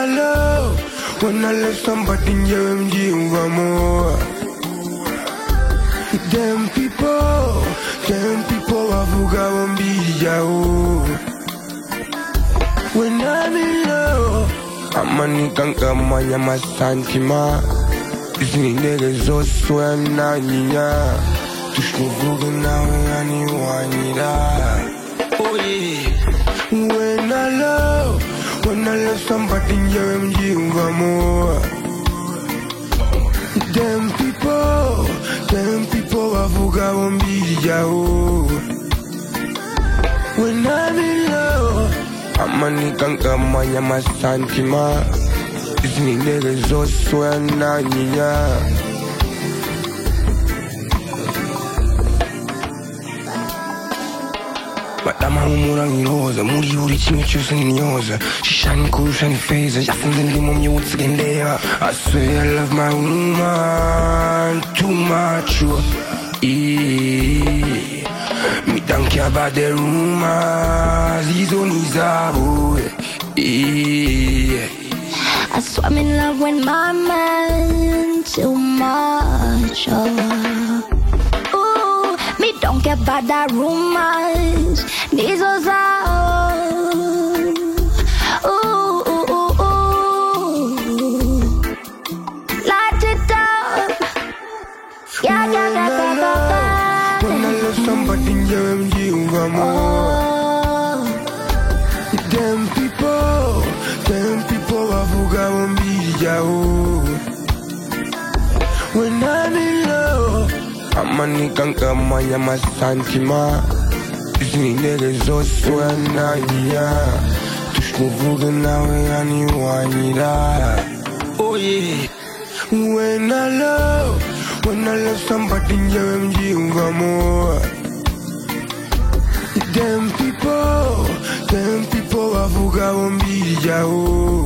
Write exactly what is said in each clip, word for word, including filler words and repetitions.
I love, when I love somebody, you give more. Them people, them people, avuga wambijao. When I'm in love, amani kanka manya masantima. Isni niggas so swear na niya. Tushkuvuga nawe yani wanida. Oh yeah. When I love, when I love somebody, you give more. Them people, them people avuga wambijao. When I'm in love, amani kanka manya masantima. Isni niggas so swear na niya. Madama umurang iroza, muri uri kimwe cyose ninyoza. Shishani kurusha ni feza, yafunze ndi mu myutsi gendera. I swear I love my woman too much. Yeah. Me don't care about the rumors, izo ni zabo. Yeah. I swam in love with my man too much. Oh. Me don't care about the rumors. These are all. Ooh, ooh, ooh, ooh. Light it up. Yeah, yeah, yeah, yeah, yeah. When I love somebody, you give more. Them people, them people avuga wambijao. When I'm in love, amani kanka manya masantima. Isni niggas so swear na niya. Tushkuvuga nawe yani wanida. Oh yeah. When I love, when I love somebody, you give more. Them people, them people avuga wambijao.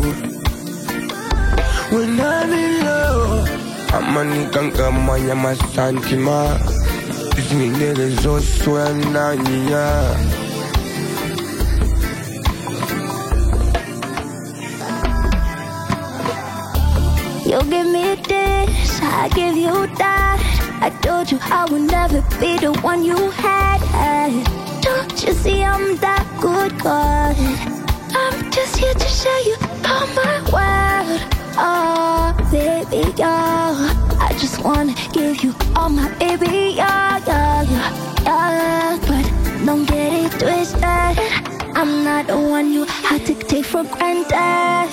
When I'm in love, amani kanka manya masantima. Isni niggas so swear na niya. You give me this, I give you that. I told you I would never be the one you had. Don't you see I'm that good, God? I'm just here to show you all my world. Oh, baby, yeah. I just wanna give you all my baby, yeah, yeah, yeah, yeah. But don't get it twisted. I'm not the one you had to take for granted.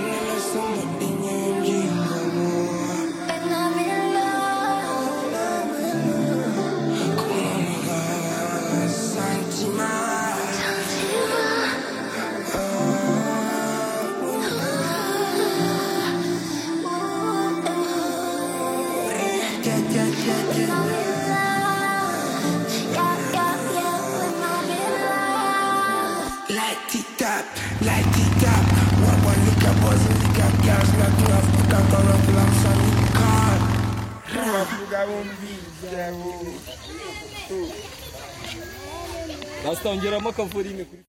Light it up, light it up. One one look at boys and look at girls. Not enough, you can't go up with them son in the car. Rasta ongera makavurine kuri